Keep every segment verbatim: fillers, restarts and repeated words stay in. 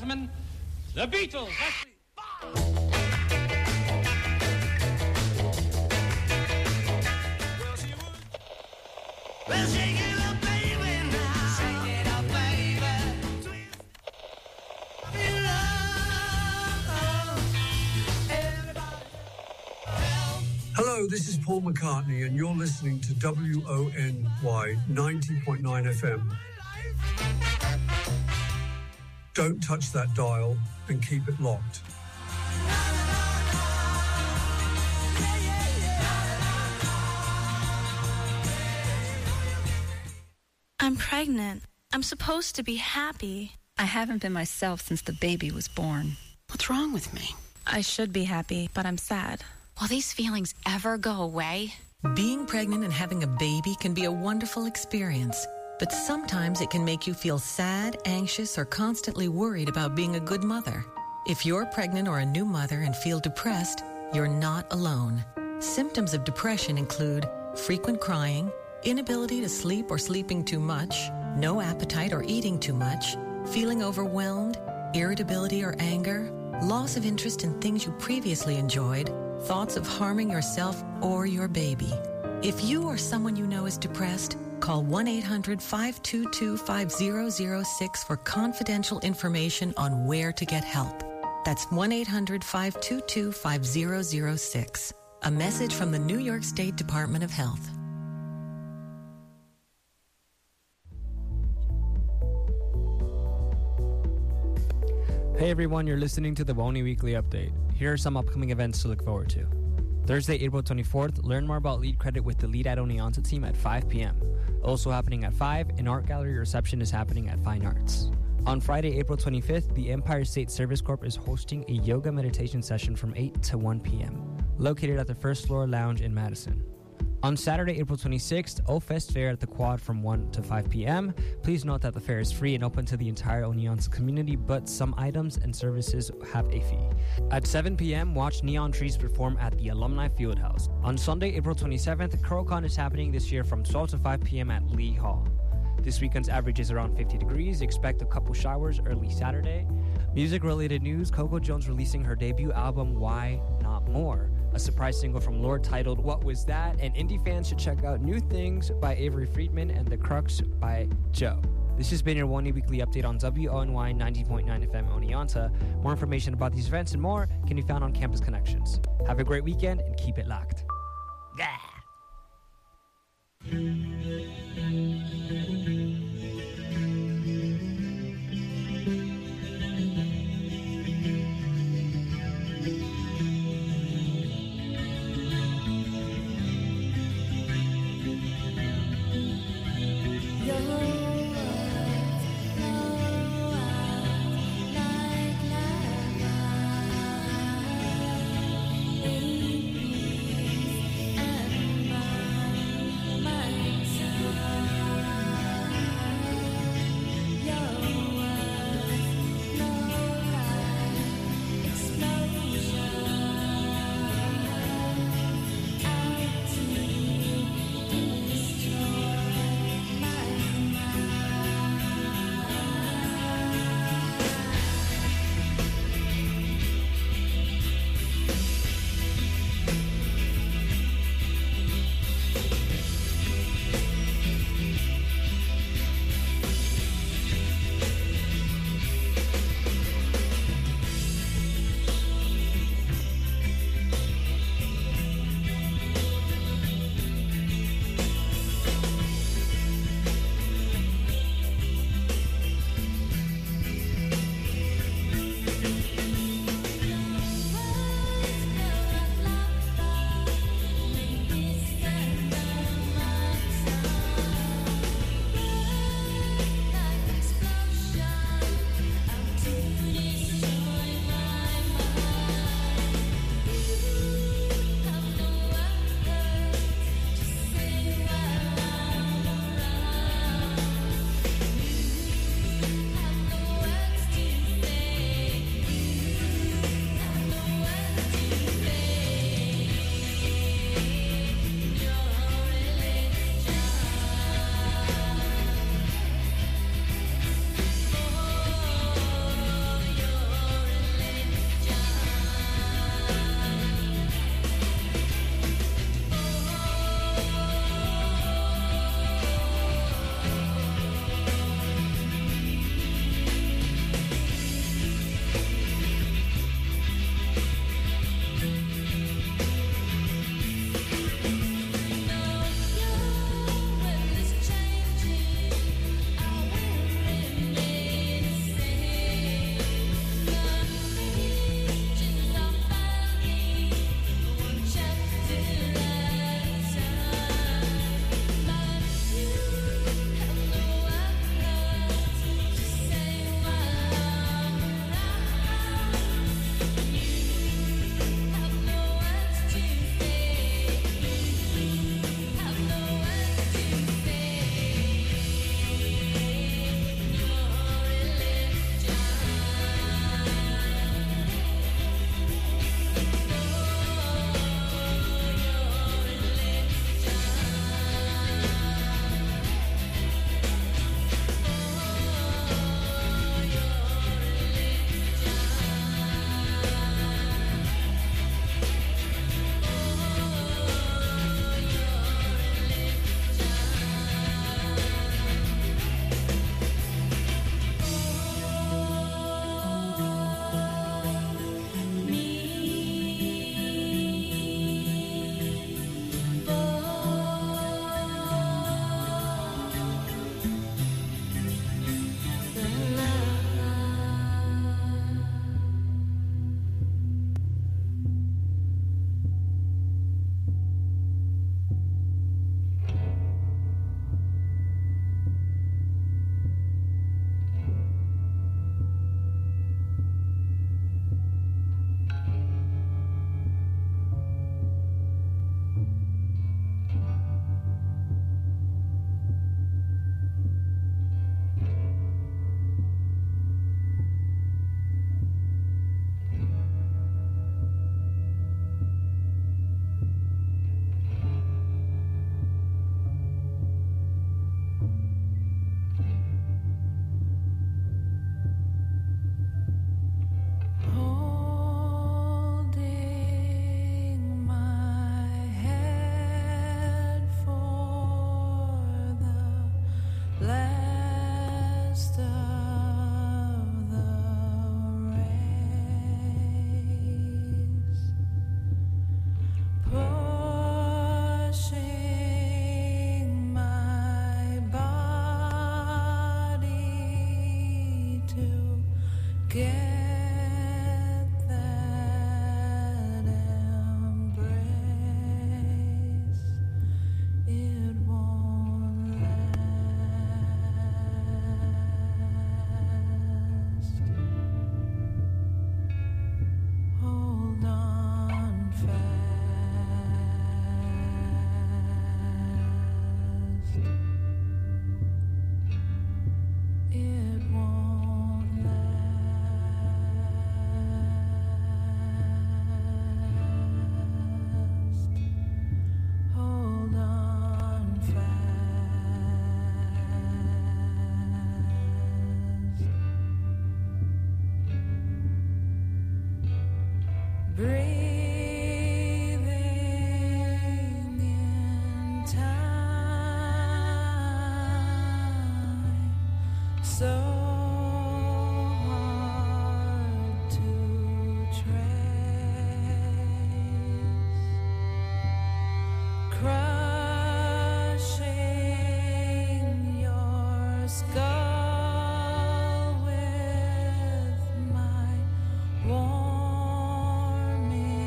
gentlemen, the Beatles. Let's Well, shake it up, baby, now. Shake it up, baby. Hello, this is Paul McCartney, and you're listening to W O N Y ninety point nine F M. Don't touch that dial and keep it locked. I'm pregnant. I'm supposed to be happy. I haven't been myself since the baby was born. What's wrong with me? I should be happy, but I'm sad. Will these feelings ever go away? Being pregnant and having a baby can be a wonderful experience, but sometimes it can make you feel sad, anxious, or constantly worried about being a good mother. If you're pregnant or a new mother and feel depressed, you're not alone. Symptoms of depression include frequent crying, inability to sleep or sleeping too much, no appetite or eating too much, feeling overwhelmed, irritability or anger, loss of interest in things you previously enjoyed, thoughts of harming yourself or your baby. If you or someone you know is depressed, call one eight hundred five two two five zero zero six for confidential information on where to get help. That's one eight hundred five two two five zero zero six. A message from the New York State Department of Health. Hey everyone, you're listening to the WONY Weekly Update. Here are some upcoming events to look forward to. Thursday, April twenty-fourth, learn more about Lead Credit with the Lead at Oneonta team at five p.m. Also happening at five, an art gallery reception is happening at Fine Arts. On Friday, April twenty-fifth, the Empire State Service Corp is hosting a yoga meditation session from eight to one p.m., located at the First Floor Lounge in Madison. On Saturday, April twenty-sixth, O-Fest Fair at the Quad from one to five p.m. Please note that the fair is free and open to the entire Oneonta community, but some items and services have a fee. At seven p.m., watch Neon Trees perform at the Alumni Fieldhouse. On Sunday, April twenty-seventh, CurlCon is happening this year from twelve to five p.m. at Lee Hall. This weekend's average is around fifty degrees. Expect a couple showers early Saturday. Music-related news, Coco Jones releasing her debut album, Why Not More? A surprise single from Lorde titled What Was That? And indie fans should check out New Things by Avery Friedman and The Crux by Joe. This has been your WONY Weekly Update on W O N Y ninety point nine F M Oneonta. More information about these events and more can be found on Campus Connections. Have a great weekend and keep it locked. Gah! Mindset. to get that embrace. It won't last. Hold on fast. It won't last. Hold on fast. Breathing in time, so hard to trace, crushing your skull with my warm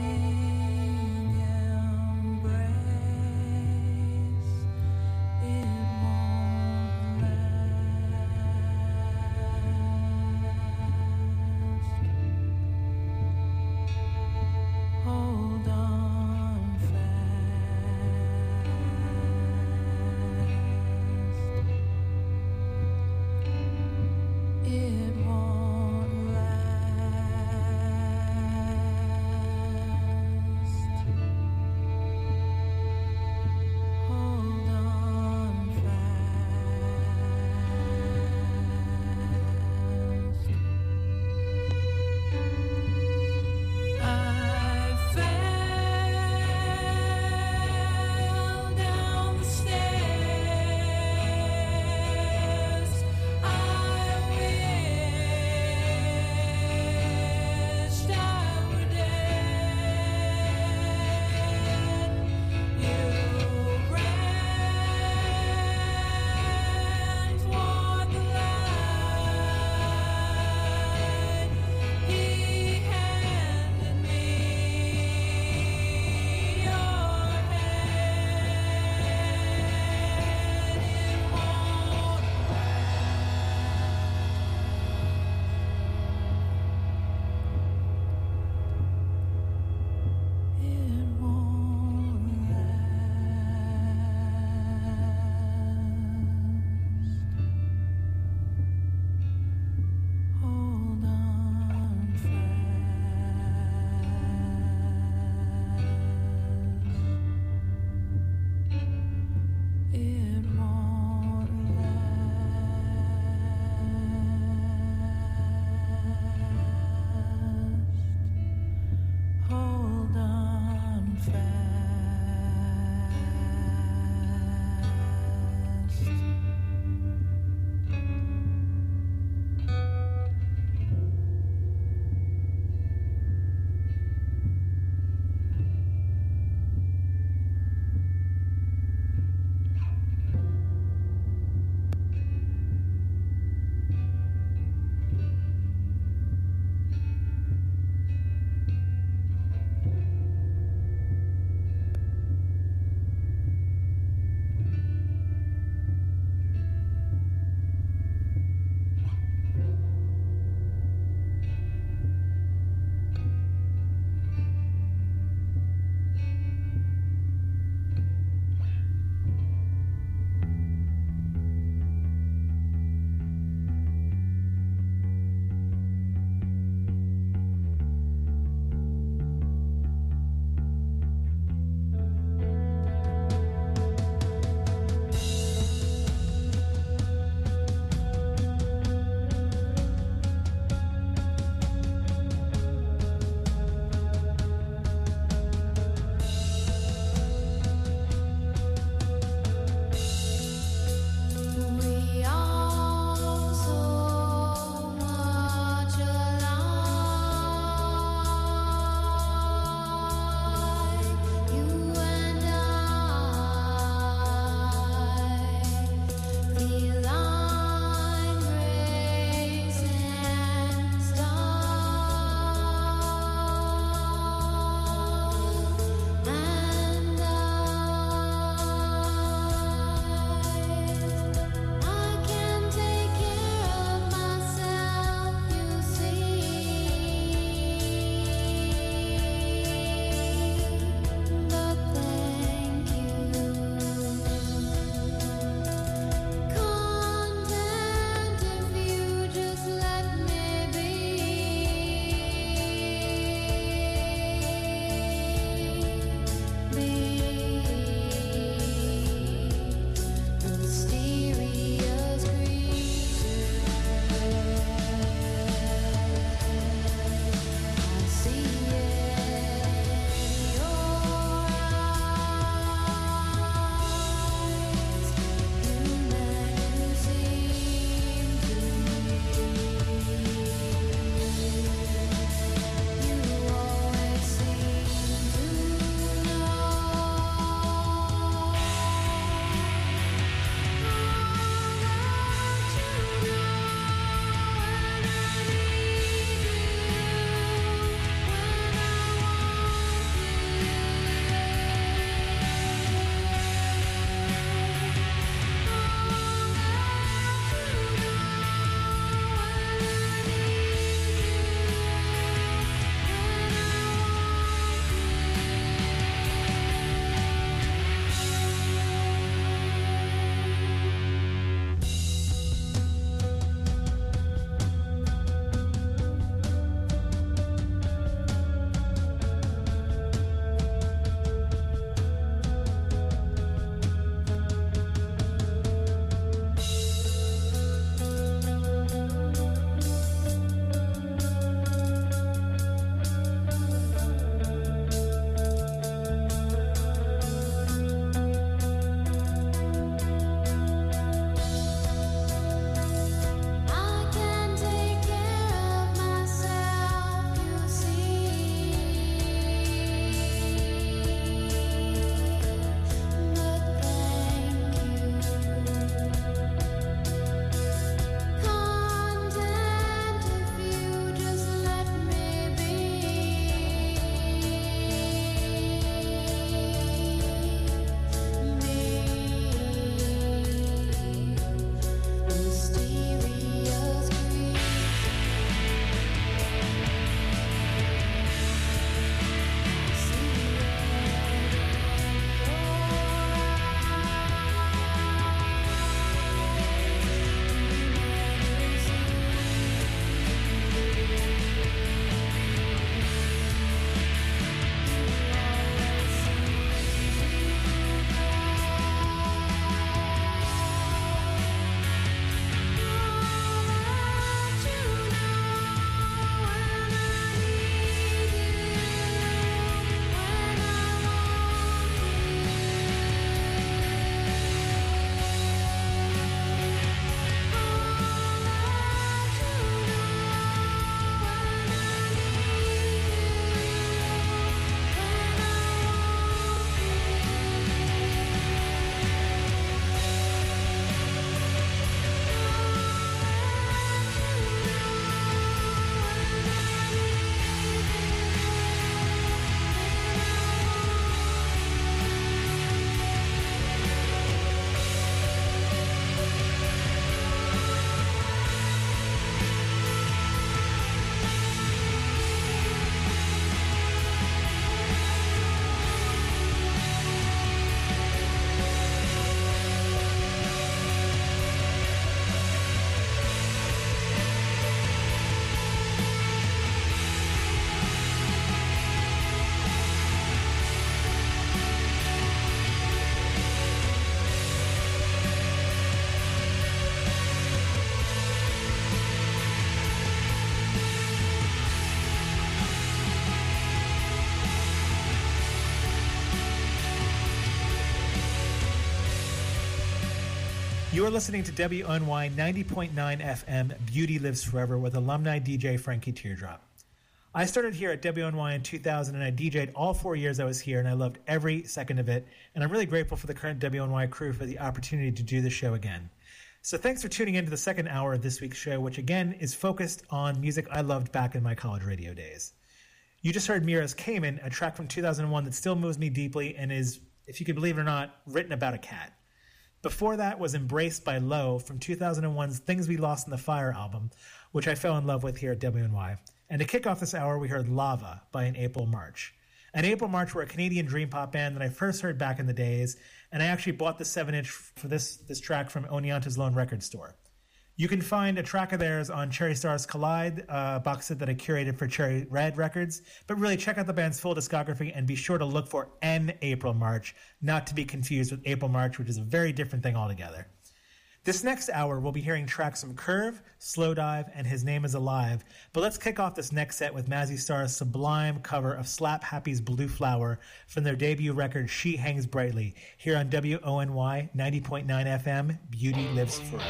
You are listening to W O N Y ninety point nine F M, Beauty Lives Forever, with alumni D J Frankie Teardrop. I started here at W O N Y in two thousand, and I D J'd all four years I was here, and I loved every second of it. And I'm really grateful for the current W O N Y crew for the opportunity to do the show again. So thanks for tuning in to the second hour of this week's show, which again is focused on music I loved back in my college radio days. You just heard Mira's Cayman, a track from two thousand one that still moves me deeply and is, if you can believe it or not, written about a cat. Before that was Embraced by Low from two thousand one's Things We Lost in the Fire album, which I fell in love with here at W N Y. And to kick off this hour, we heard Lava by An April March. An April March were a Canadian dream pop band that I first heard back in the days, and I actually bought the seven inch for this, this track from Oneonta's Lone Record Store. You can find a track of theirs on Cherry Stars Collide, a box set that I curated for Cherry Red Records. But really, check out the band's full discography and be sure to look for An April March, not to be confused with April March, which is a very different thing altogether. This next hour, we'll be hearing tracks from Curve, Slowdive, and His Name Is Alive. But let's kick off this next set with Mazzy Star's sublime cover of Slap Happy's Blue Flower from their debut record, She Hangs Brightly, here on W O N Y ninety point nine F M, Beauty Lives Forever.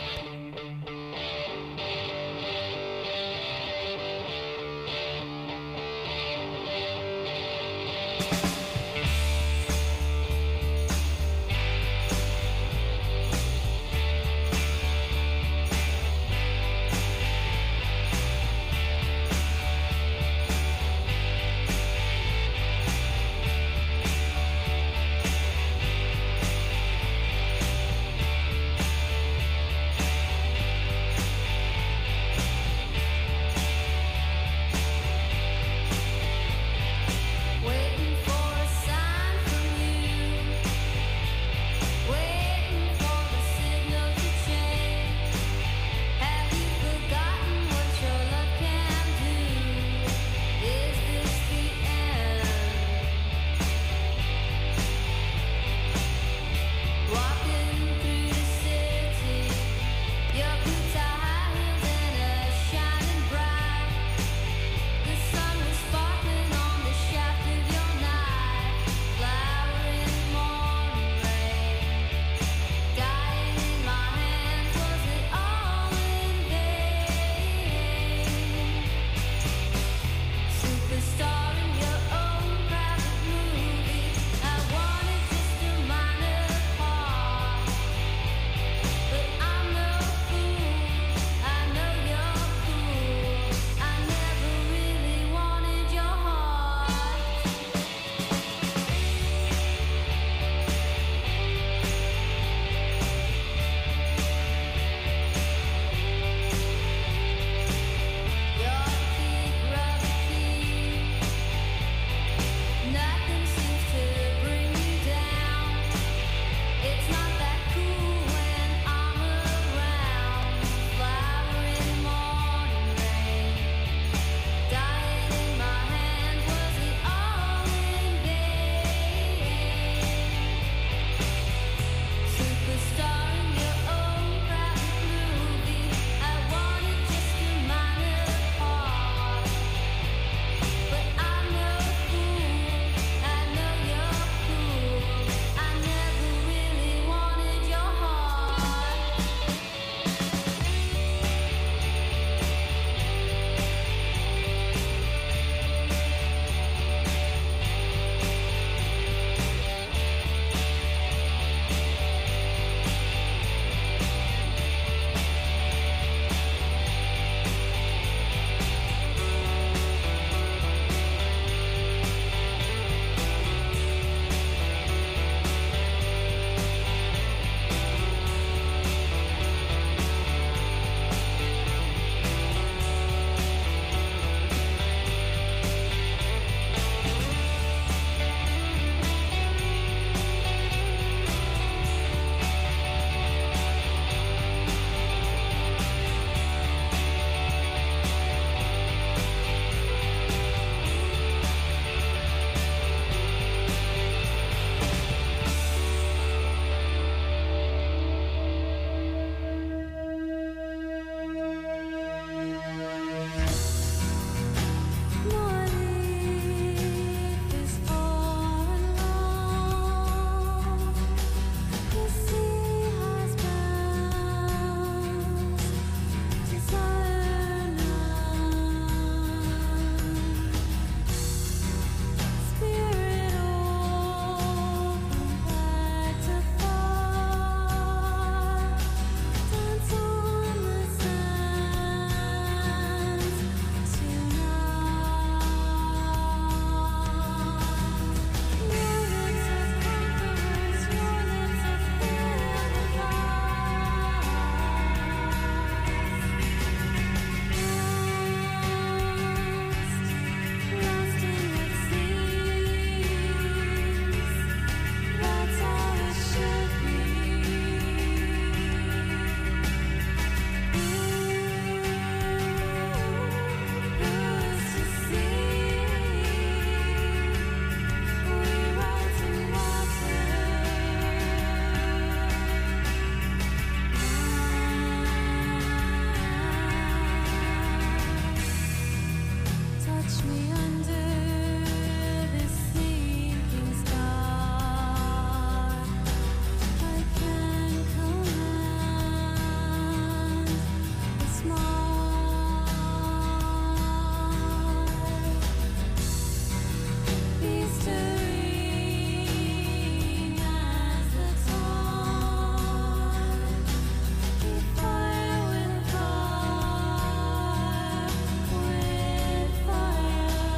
Fire with fire.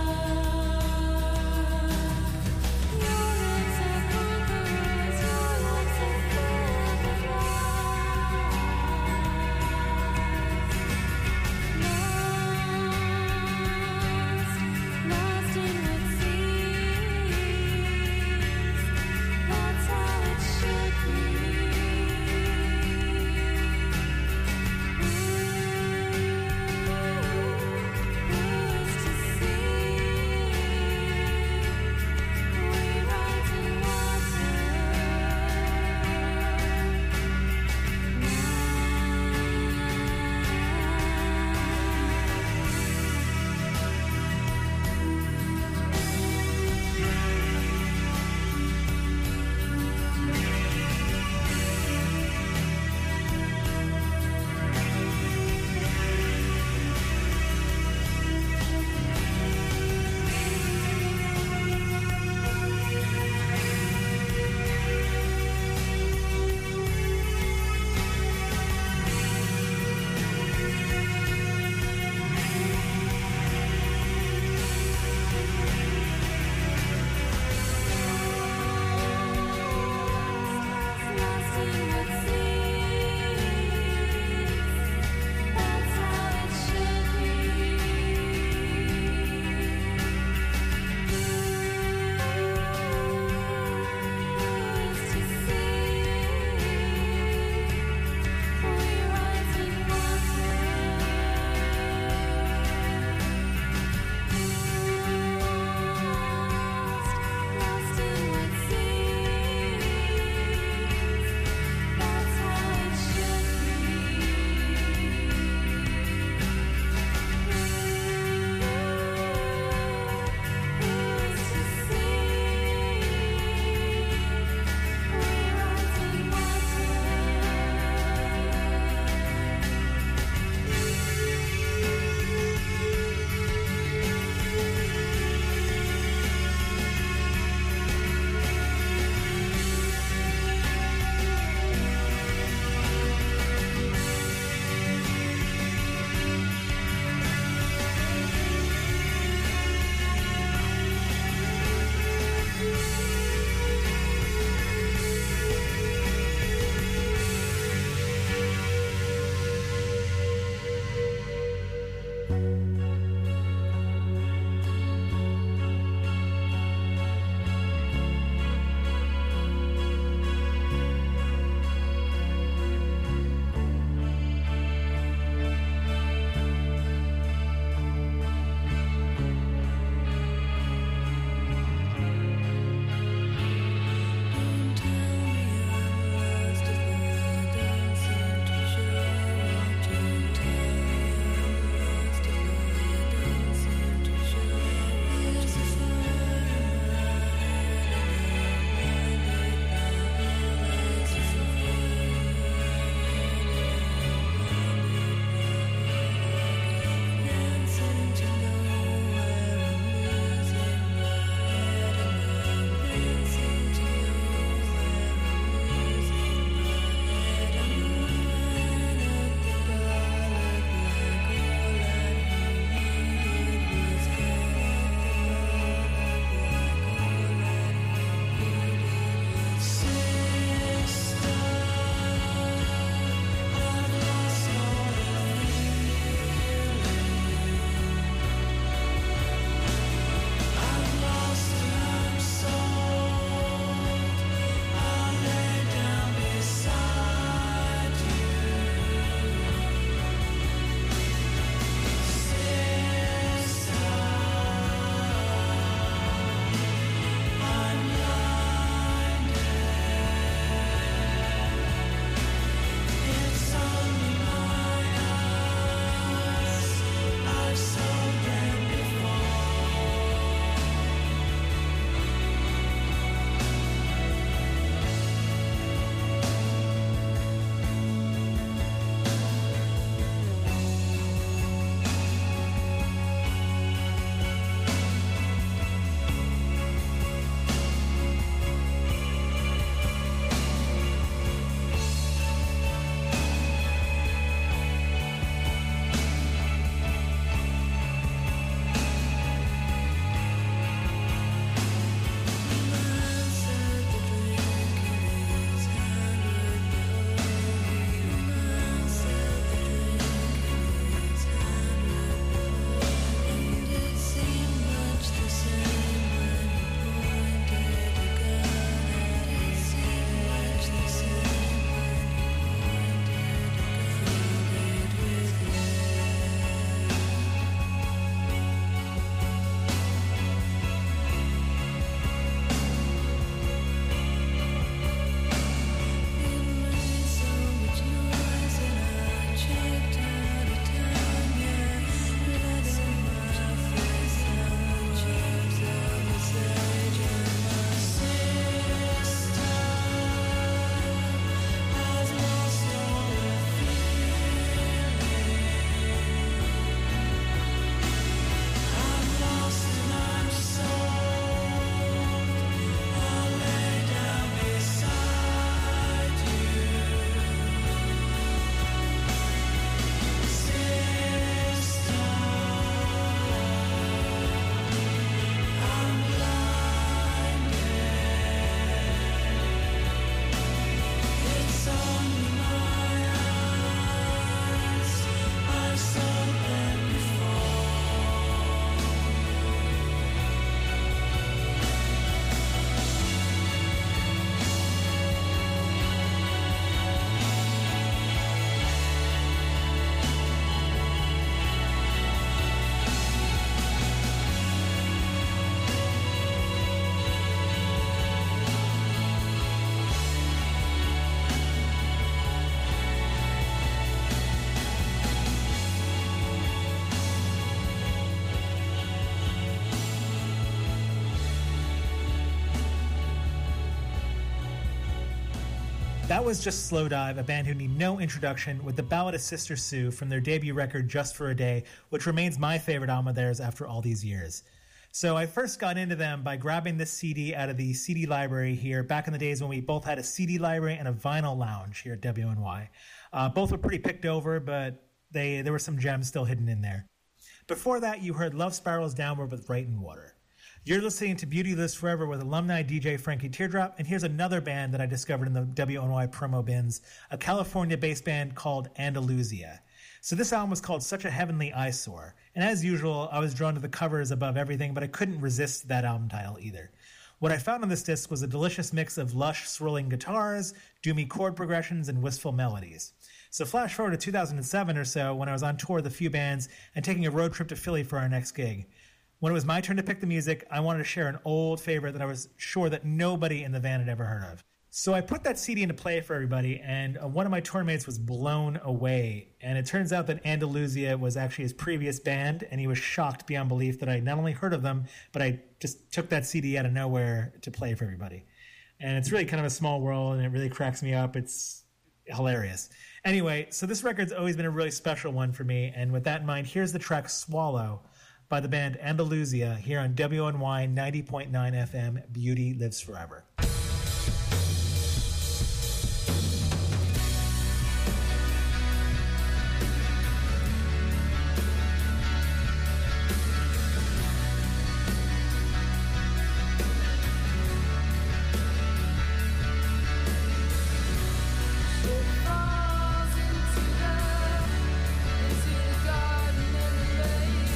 That was just Slow Dive, a band who need no introduction, with the ballad of Sister Sue from their debut record Just for a Day, which remains my favorite album of theirs after all these years. So I first got into them by grabbing this C D out of the C D library here back in the days when we both had a C D library and a vinyl lounge here at W N Y. Uh, both were pretty picked over, but they there were some gems still hidden in there. Before that, you heard Love Spirals Downward with Bright and Water. You're listening to Beauty Lives Forever with alumni D J Frankie Teardrop, and here's another band that I discovered in the W N Y promo bins, a California-based band called Andalusia. So this album was called Such a Heavenly Eyesore, and as usual, I was drawn to the covers above everything, but I couldn't resist that album title either. What I found on this disc was a delicious mix of lush, swirling guitars, doomy chord progressions, and wistful melodies. So flash forward to two thousand seven or so, when I was on tour with a few bands and taking a road trip to Philly for our next gig. When it was my turn to pick the music, I wanted to share an old favorite that I was sure that nobody in the van had ever heard of. So I put that C D into play for everybody, and uh, one of my tour mates was blown away. And it turns out that Andalusia was actually his previous band, and he was shocked beyond belief that I not only heard of them, but I just took that C D out of nowhere to play for everybody. And it's really kind of a small world, and it really cracks me up. It's hilarious. Anyway, so this record's always been a really special one for me, and with that in mind, here's the track Swallow by the band Andalusia here on W N Y ninety point nine F M, Beauty Lives Forever.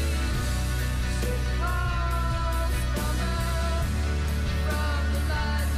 From the light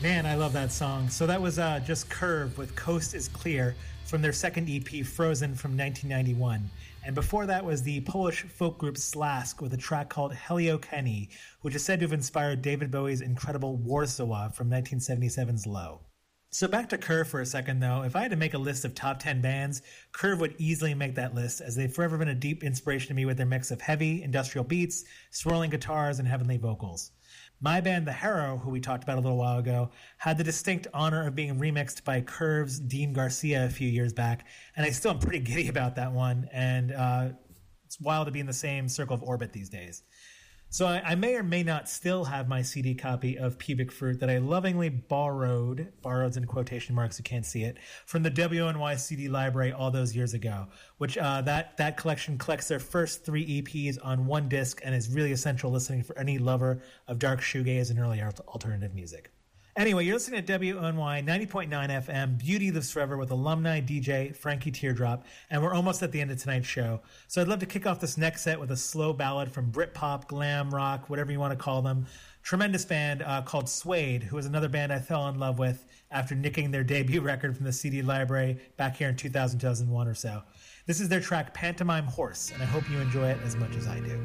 Man, I love that song. So that was uh, just Curve with Coast is Clear from their second E P, Frozen, from nineteen ninety-one. And before that was the Polish folk group Slask with a track called Helio Kenny, which is said to have inspired David Bowie's incredible Warsaw from nineteen seventy-seven's Low. So back to Curve for a second, though. If I had to make a list of top ten bands, Curve would easily make that list, as they've forever been a deep inspiration to me with their mix of heavy, industrial beats, swirling guitars, and heavenly vocals. My band, The Harrow, who we talked about a little while ago, had the distinct honor of being remixed by Curve's Dean Garcia a few years back, and I still am pretty giddy about that one, and uh, it's wild to be in the same circle of orbit these days. So I, I may or may not still have my C D copy of Pubic Fruit that I lovingly borrowed, borrowed in quotation marks, you can't see it, from the W N Y C D library all those years ago, which uh, that, that collection collects their first three E Ps on one disc and is really essential listening for any lover of dark shoegaze and early alternative music. Anyway, you're listening to W N Y ninety point nine F M, Beauty Lives Forever, with alumni D J Frankie Teardrop, and we're almost at the end of tonight's show. So I'd love to kick off this next set with a slow ballad from Britpop, glam rock, whatever you want to call them. Tremendous band uh, called Suede, who was another band I fell in love with after nicking their debut record from the C D library back here in two thousand, two thousand one or so. This is their track Pantomime Horse, and I hope you enjoy it as much as I do.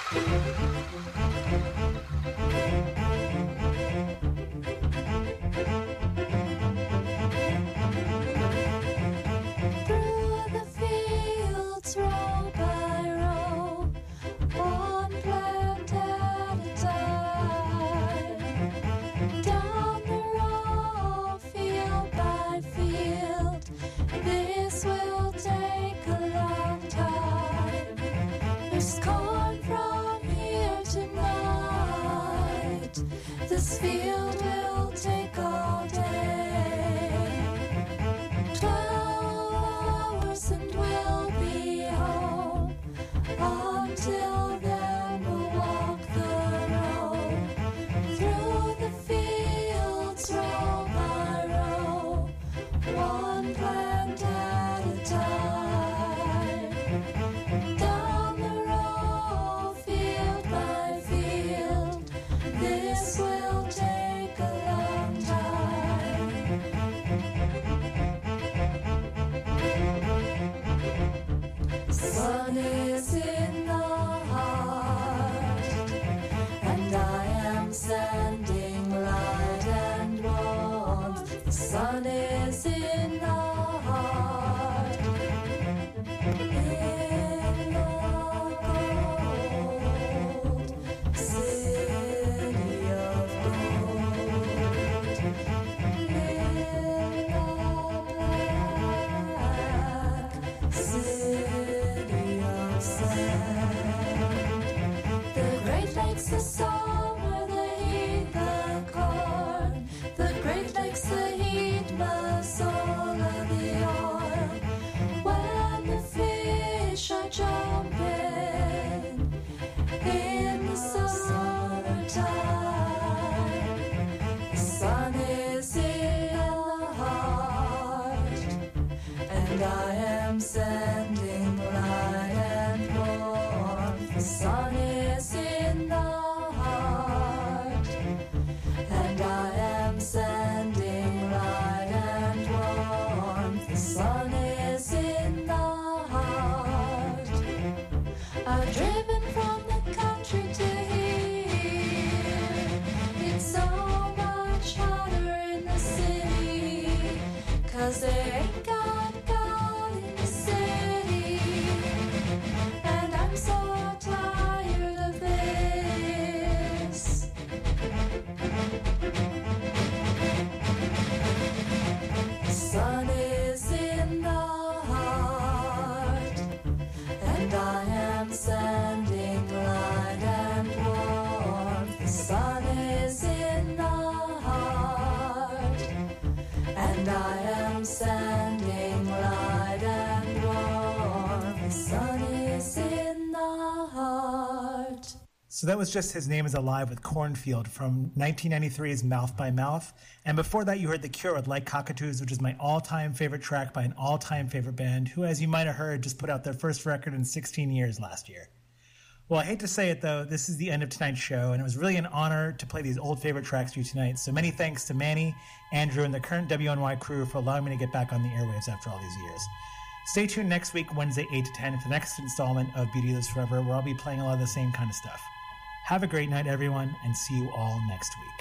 So that was just His Name Is Alive with Cornfield from nineteen ninety-three's Mouth by Mouth. And before that, you heard The Cure with Like Cockatoos, which is my all-time favorite track by an all-time favorite band, who, as you might have heard, just put out their first record in sixteen years last year. Well, I hate to say it, though, this is the end of tonight's show, and it was really an honor to play these old favorite tracks for you tonight. So many thanks to Manny, Andrew, and the current W N Y crew for allowing me to get back on the airwaves after all these years. Stay tuned next week, Wednesday, eight to ten, for the next installment of Beauty Lives Forever, where I'll be playing a lot of the same kind of stuff. Have a great night, everyone, and see you all next week.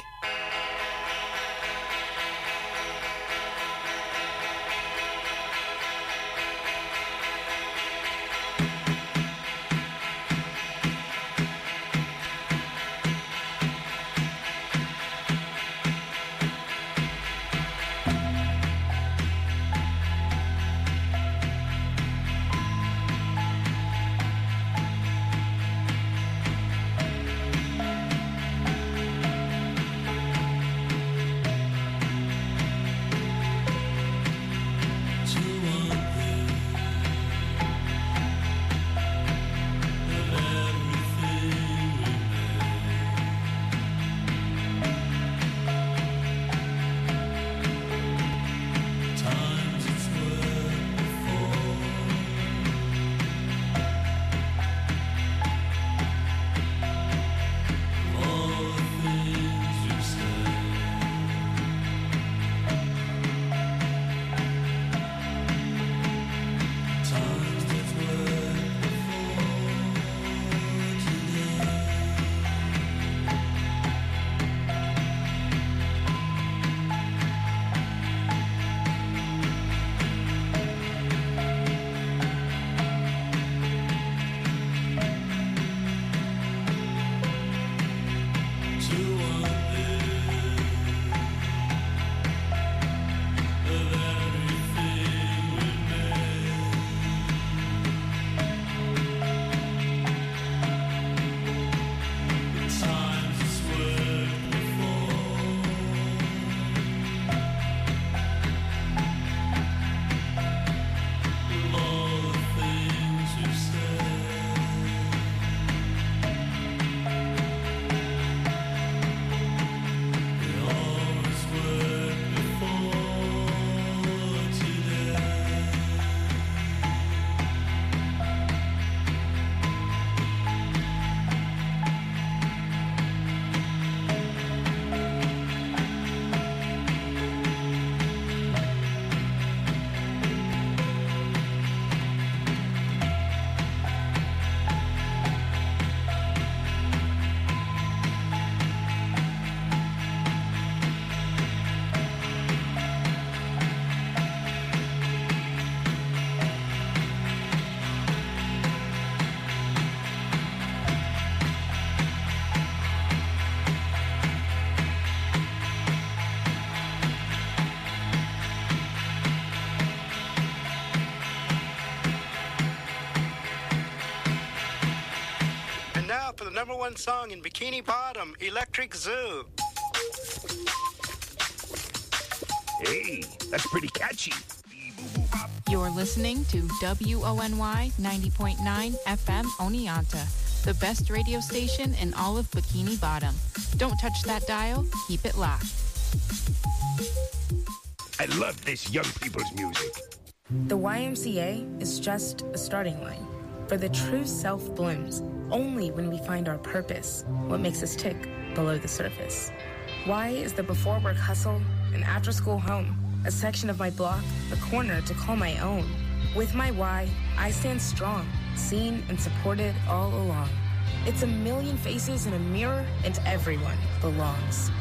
And now for the number one song in Bikini Bottom, Electric Zoo. Hey, that's pretty catchy. You're listening to W O N Y ninety point nine F M Oneonta, the best radio station in all of Bikini Bottom. Don't touch that dial. Keep it locked. I love this young people's music. The Y M C A is just a starting line. For the true self blooms only when we find our purpose, what makes us tick below the surface. Y is the before work hustle, an after school home, a section of my block, a corner to call my own. With my Y, I stand strong, seen and supported all along. It's a million faces in a mirror, and everyone belongs.